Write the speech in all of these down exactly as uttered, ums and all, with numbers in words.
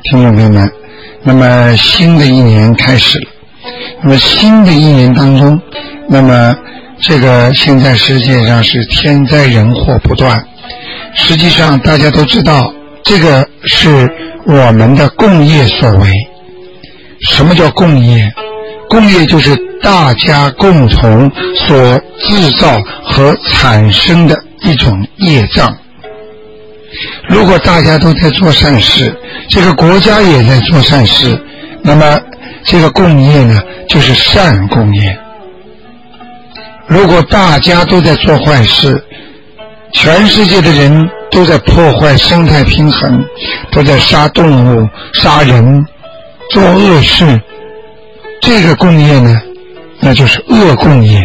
听众朋友们，那么新的一年开始了，那么新的一年当中，那么这个现在世界上是天灾人祸不断，实际上大家都知道，这个是我们的共业所为。什么叫共业？共业就是大家共同所制造和产生的一种业障。如果大家都在做善事，这个国家也在做善事，那么这个共业呢，就是善共业。如果大家都在做坏事，全世界的人都在破坏生态平衡，都在杀动物、杀人、做恶事，这个共业呢，那就是恶共业。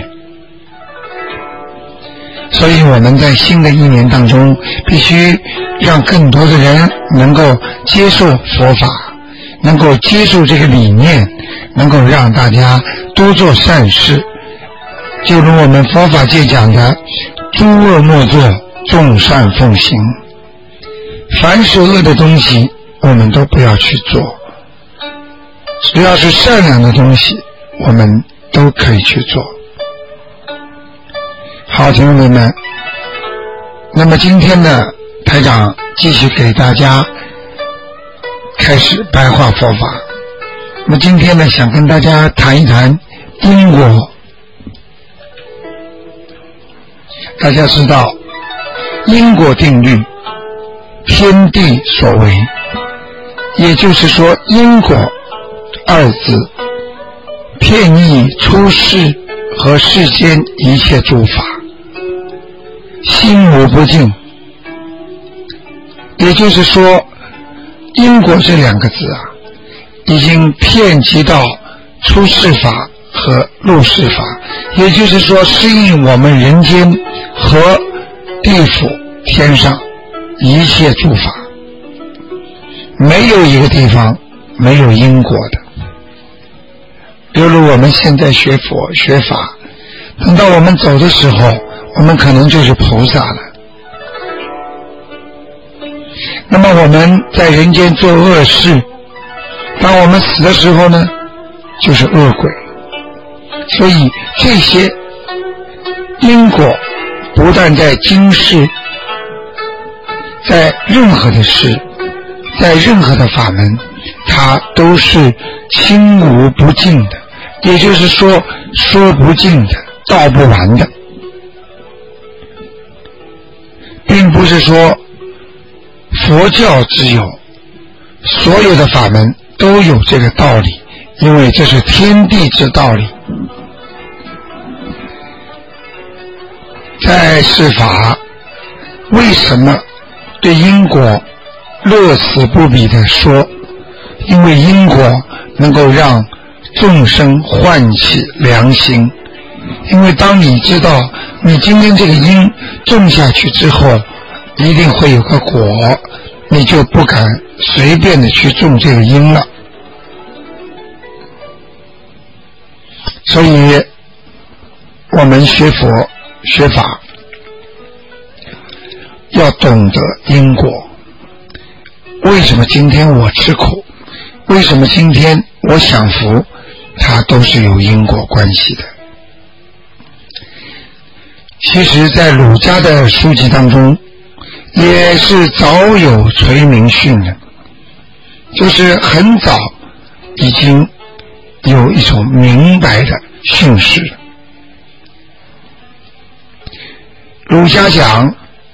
所以我们在新的一年当中，必须让更多的人能够接受佛法，能够接受这个理念，能够让大家多做善事。就如我们佛法界讲的，诸恶莫作，众善奉行。凡是恶的东西我们都不要去做，只要是善良的东西我们都可以去做。好，听众朋友们，那么今天呢，台长继续给大家开始白话佛法。那么今天呢，想跟大家谈一谈因果。大家知道因果定律，天地所为，也就是说因果二字遍益出世和世间一切诸法，心无不净。也就是说因果这两个字啊，已经遍及到出世法和入世法，也就是说适应我们人间和地府天上一切诸法，没有一个地方没有因果的。比如我们现在学佛学法，等到我们走的时候，我们可能就是菩萨了。那么我们在人间做恶事，当我们死的时候呢，就是恶鬼。所以这些因果不但在今世，在任何的事，在任何的法门，它都是清无不尽的，也就是说说不尽的，道不完的。并不是说佛教只有，所有的法门都有这个道理，因为这是天地之道理。在世法为什么对因果乐此不彼地说？因为因果能够让众生唤起良心。因为当你知道你今天这个因种下去之后一定会有个果，你就不敢随便的去种这个因了。所以我们学佛学法要懂得因果。为什么今天我吃苦？为什么今天我享福？它都是有因果关系的。其实在儒家的书籍当中也是早有垂明训的，就是很早已经有一种明白的训示。儒家讲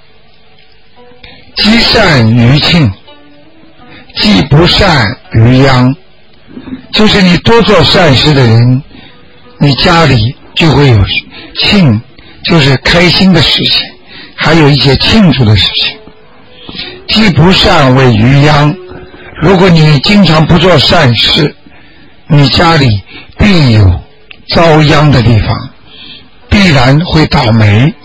积善于庆，积不善于殃，就是你多做善事的人，你家里就会有庆，就是开心的事情，还有一些庆祝的事情。积不善为于殃，如果你经常不做善事，你家里必有遭殃的地方，必然会倒霉。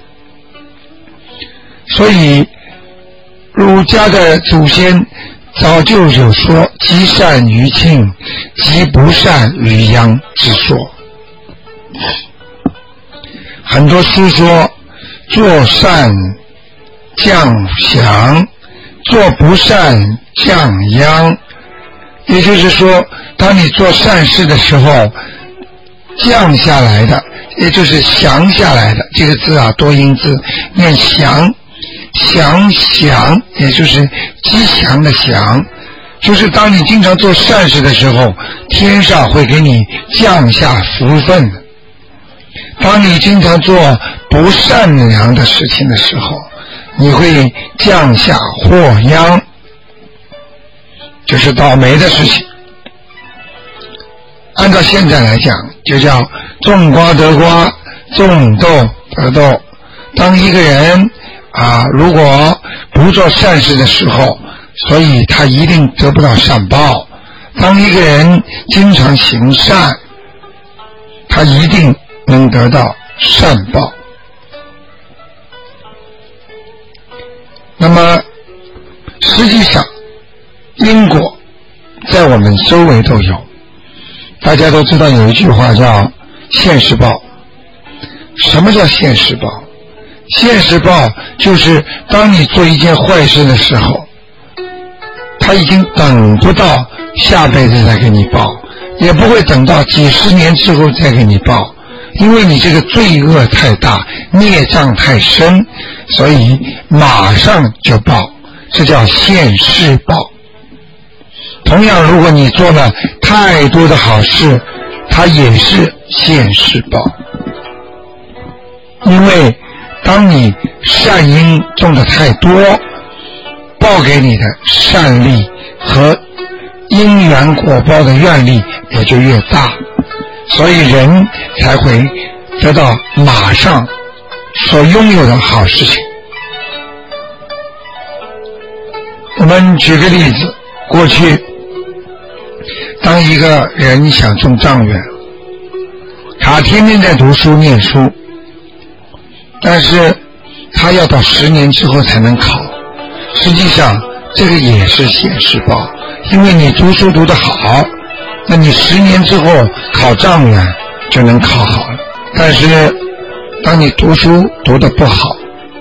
所以儒家的祖先早就有说积善于庆，积不善于殃之说。很多书说做善降祥，做不善降殃， 也就是说，当你做善事的时候，降下来的，也就是降下来的这个字啊，多音字念降，降降，也就是吉祥的祥，就是当你经常做善事的时候，天上会给你降下福分。当你经常做不善良的事情的时候，你会降下祸殃，就是倒霉的事情。按照现在来讲，就叫种瓜得瓜，种豆得豆。当一个人啊，如果不做善事的时候，所以他一定得不到善报。当一个人经常行善，他一定能得到善报。那么实际上因果在我们周围都有，大家都知道有一句话叫现世报。什么叫现世报？现世报就是当你做一件坏事的时候，他已经等不到下辈子再给你报，也不会等到几十年之后再给你报，因为你这个罪恶太大，孽障太深，所以马上就报，这叫现世报。同样，如果你做了太多的好事，它也是现世报。因为当你善因种的太多，报给你的善力和因缘果报的愿力也就越大，所以人才会得到马上所拥有的好事情。我们举个例子，过去当一个人想中状元，他天天在读书念书，但是他要到十年之后才能考。实际上这个也是现世报，因为你读书读得好，那你十年之后考状元就能考好了。但是当你读书读得不好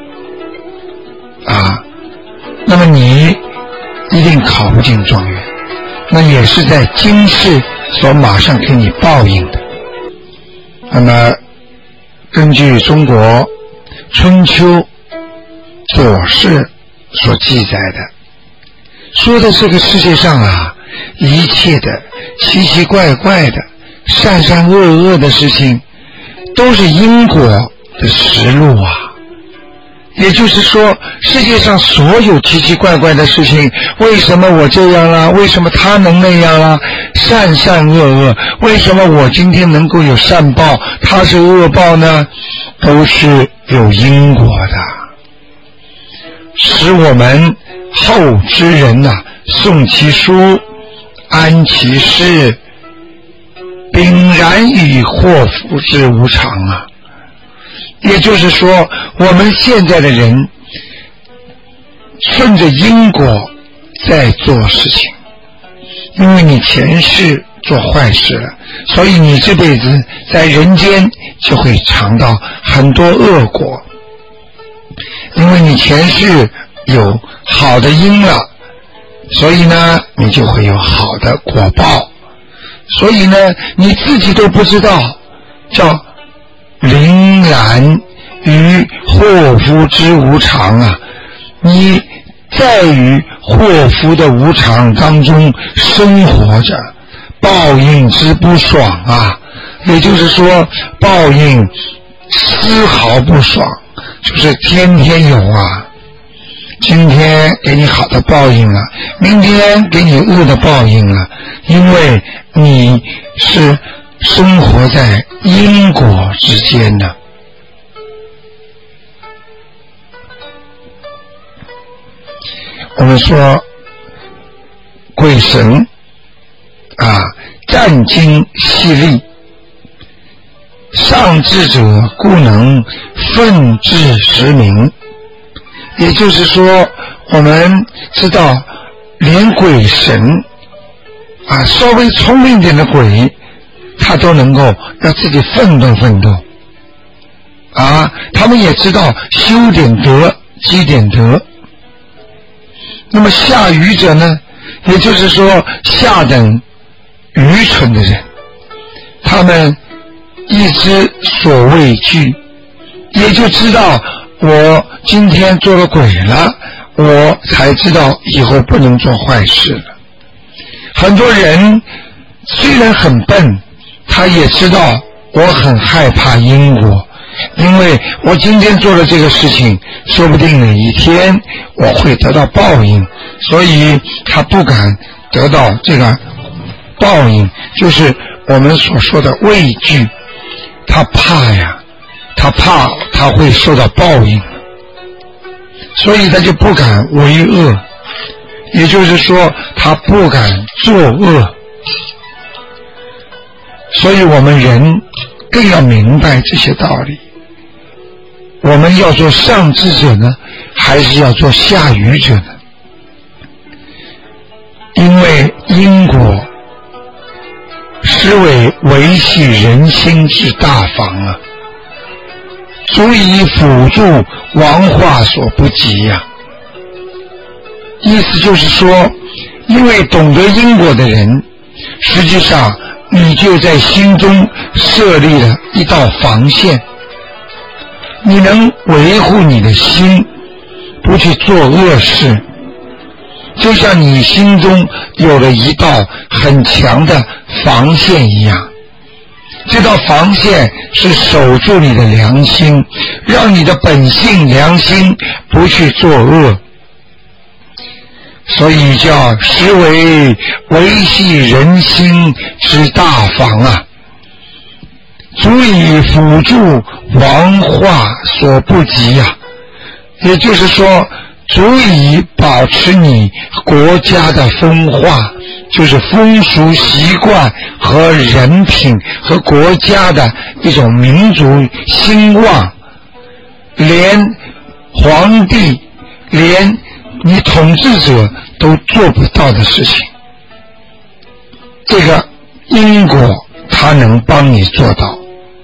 啊，那么你一定考不进状元，那也是在今世所马上给你报应的。那么根据中国春秋左氏所记载的，说的这个世界上啊，一切的奇奇怪怪的善善恶恶的事情都是因果的实录啊。也就是说，世界上所有奇奇怪怪的事情，为什么我这样啦？为什么他能那样啦？善善恶恶，为什么我今天能够有善报，他是恶报呢？都是有因果的，使我们后之人呐、啊，诵其书，安其事，秉然以祸福之无常啊。也就是说，我们现在的人顺着因果在做事情，因为你前世做坏事了，所以你这辈子在人间就会尝到很多恶果。因为你前世有好的因了，所以呢你就会有好的果报，所以呢你自己都不知道，叫凛然于祸福之无常啊！你在于祸福的无常当中生活着，报应之不爽啊！也就是说，报应丝毫不爽，就是天天有啊。今天给你好的报应了，明天给你恶的报应了，因为你是生活在因果之间呢。我们说鬼神啊，战经细力，上智者故能奋志实明。也就是说，我们知道连鬼神啊，稍微聪明点的鬼，他都能够让自己奋斗奋斗啊，他们也知道修点德积点德。那么下愚者呢， 也就是说下等愚蠢的人，他们一知所畏惧，也就知道我今天做了鬼了，我才知道以后不能做坏事了。很多人虽然很笨，他也知道我很害怕因果，因为我今天做了这个事情，说不定哪一天我会得到报应，所以他不敢得到这个报应，就是我们所说的畏惧。他怕呀，他怕他会受到报应，所以他就不敢为恶，也就是说他不敢作恶。所以我们人更要明白这些道理，我们要做上智者呢，还是要做下愚者呢？因为因果实为维系人心之大防啊，足以辅助王化所不及呀、啊。意思就是说，因为懂得因果的人，实际上你就在心中设立了一道防线，你能维护你的心，不去做恶事，就像你心中有了一道很强的防线一样。这道防线是守住你的良心，让你的本性良心不去作恶，所以叫实为维系人心之大防啊，足以辅助王化所不及啊。也就是说，足以保持你国家的风化，就是风俗习惯和人品和国家的一种民族兴旺，连皇帝连你统治者都做不到的事情，这个因果它能帮你做到。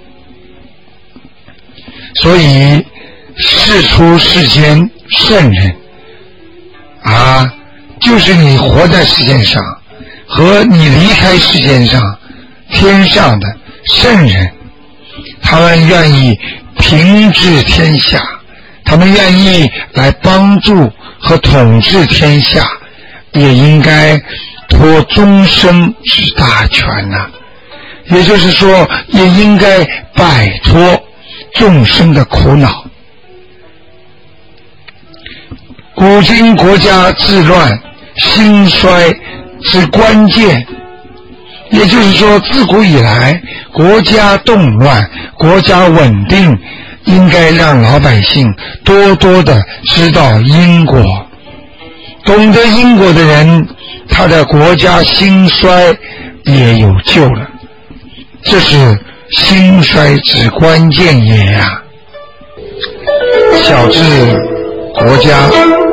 所以世出世间圣人啊，就是你活在世界上和你离开世界上天上的圣人，他们愿意平治天下，他们愿意来帮助和统治天下，也应该托终生之大权呐、啊。也就是说，也应该摆脱众生的苦恼。古今国家治乱兴衰之关键，也就是说自古以来国家动乱国家稳定，应该让老百姓多多的知道因果，懂得因果的人，他的国家兴衰也有救了，这是兴衰之关键也呀、啊。小至国家，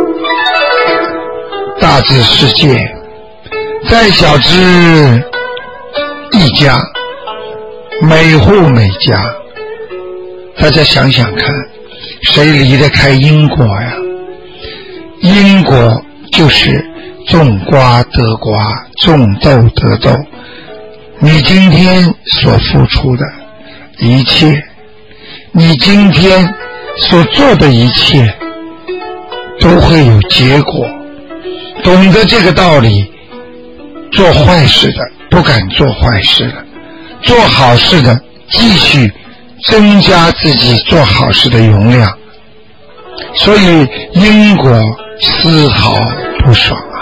大至世界，再小至一家，每户每家，大家想想看，谁离得开因果呀？因果就是种瓜得瓜，种豆得豆。你今天所付出的一切，你今天所做的一切，都会有结果。懂得这个道理，做坏事的不敢做坏事了，做好事的继续增加自己做好事的容量。所以因果丝毫不爽啊！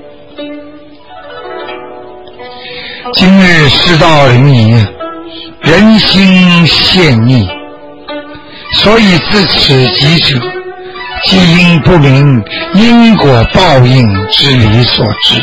今日世道凌夷，人心陷逆，所以自此己者，既因不明因果报应之理所致。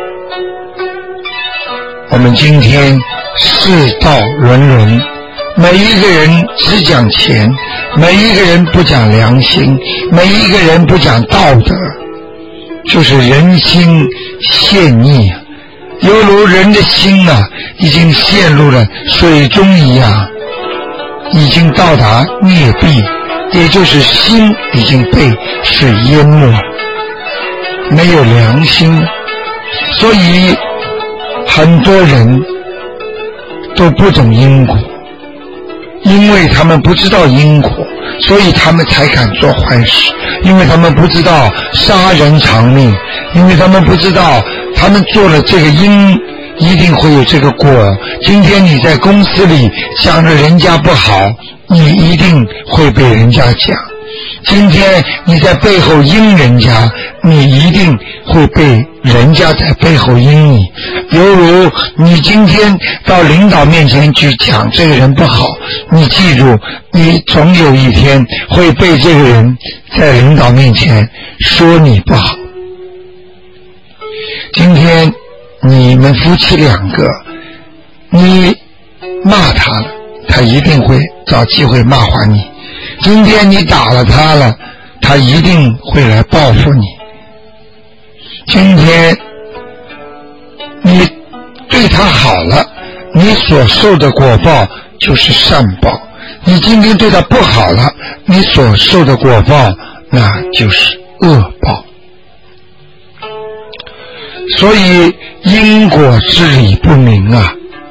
我们今天世道沦沦，每一个人只讲钱，每一个人不讲良心，每一个人不讲道德，就是人心陷溺啊，犹如人的心啊已经陷入了水中一样，已经到达灭壁，也就是心已经被水淹没，没有良心。 所以很多人都不懂因果，因为他们不知道因果，所以他们才敢做坏事，因为他们不知道杀人偿命，因为他们不知道他们做了这个因一定会有这个果。今天你在公司里讲着人家不好，你一定会被人家讲。今天你在背后阴人家，你一定会被人家在背后阴你。犹如你今天到领导面前去讲这个人不好，你记住，你总有一天会被这个人在领导面前说你不好。今天你们夫妻两个，你骂他了，他一定会找机会骂还你。今天你打了他了，他一定会来报复你。今天你对他好了，你所受的果报就是善报；你今天对他不好了，你所受的果报那就是恶报。所以因果之理不明啊，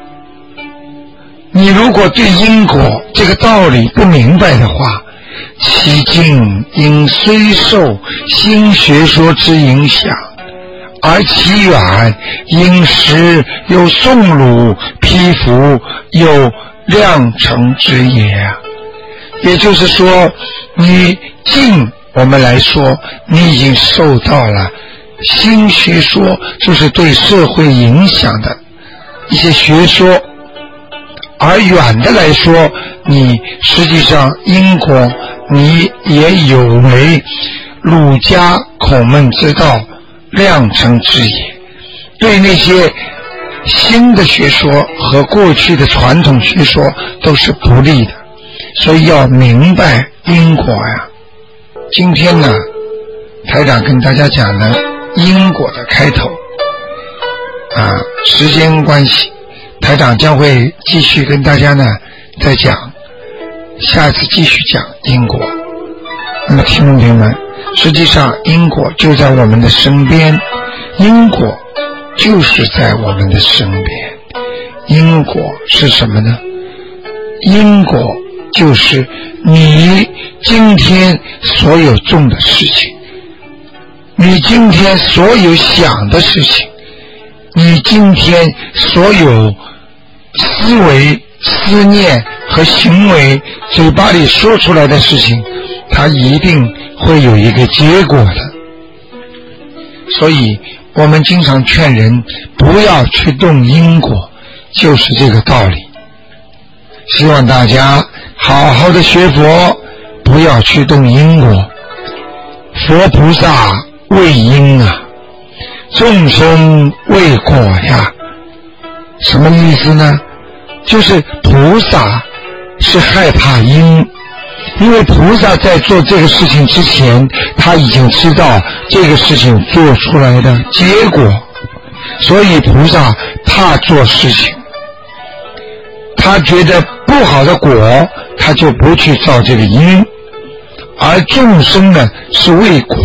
你如果对因果这个道理不明白的话，其境因虽受新学说之影响，而其远因时有宋鲁披拂有量成之也。也就是说，你近我们来说，你已经受到了新学说，就是对社会影响的一些学说，而远的来说，你实际上因果你也有为儒家孔孟之道量成之也。对那些新的学说和过去的传统学说都是不利的，所以要明白因果呀。今天呢，台长跟大家讲的因果的开头啊，时间关系，台长将会继续跟大家呢再讲，下次继续讲因果。那么听众朋友们，实际上因果就在我们的身边，因果就是在我们的身边。因果是什么呢？因果就是你今天所有做的事情，你今天所有想的事情，你今天所有思维、思念和行为，嘴巴里说出来的事情，它一定会有一个结果的。所以我们经常劝人不要去动因果，就是这个道理。希望大家好好的学佛，不要去动因果。佛菩萨为因啊，众生为果呀。什么意思呢？就是菩萨是害怕因，因为菩萨在做这个事情之前，他已经知道这个事情做出来的结果，所以菩萨怕做事情，他觉得不好的果，他就不去造这个因。而众生呢是为果，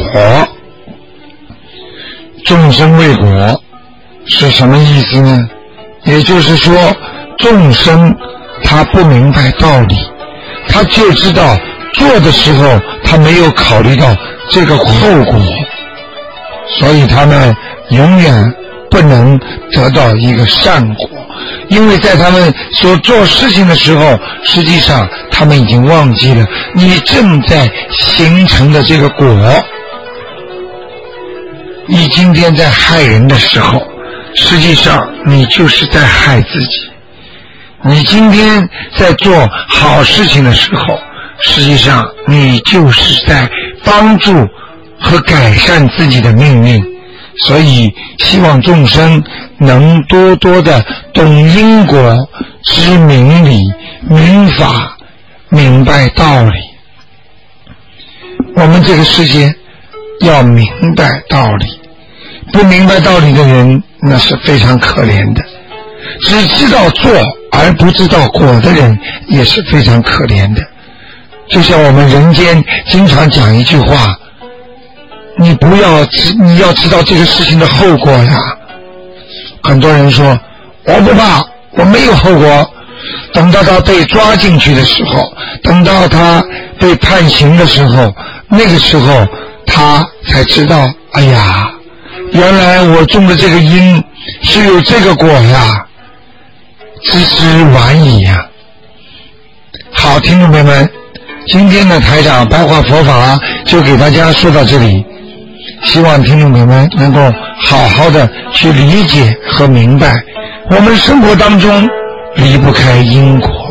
众生为果是什么意思呢？也就是说，众生他不明白道理，他就知道做的时候他没有考虑到这个后果，所以他们永远不能得到一个善果。因为在他们所做事情的时候，实际上他们已经忘记了你正在形成的这个果。你今天在害人的时候，实际上你就是在害自己。你今天在做好事情的时候，实际上你就是在帮助和改善自己的命运。所以希望众生能多多的懂因果，知明理、明法，明白道理。我们这个世界要明白道理，不明白道理的人那是非常可怜的。只知道做而不知道果的人也是非常可怜的。就像我们人间经常讲一句话，你不要知，你要知道这个事情的后果呀。 很多人说我不怕，我没有后果。等到他被抓进去的时候，等到他被判刑的时候，那个时候他才知道，哎呀，原来我种的这个因是有这个果呀，知之晚矣呀。好，听众朋友们，今天的台长白话佛法就给大家说到这里，希望听众朋友们能够好好的去理解和明白，我们生活当中离不开因果。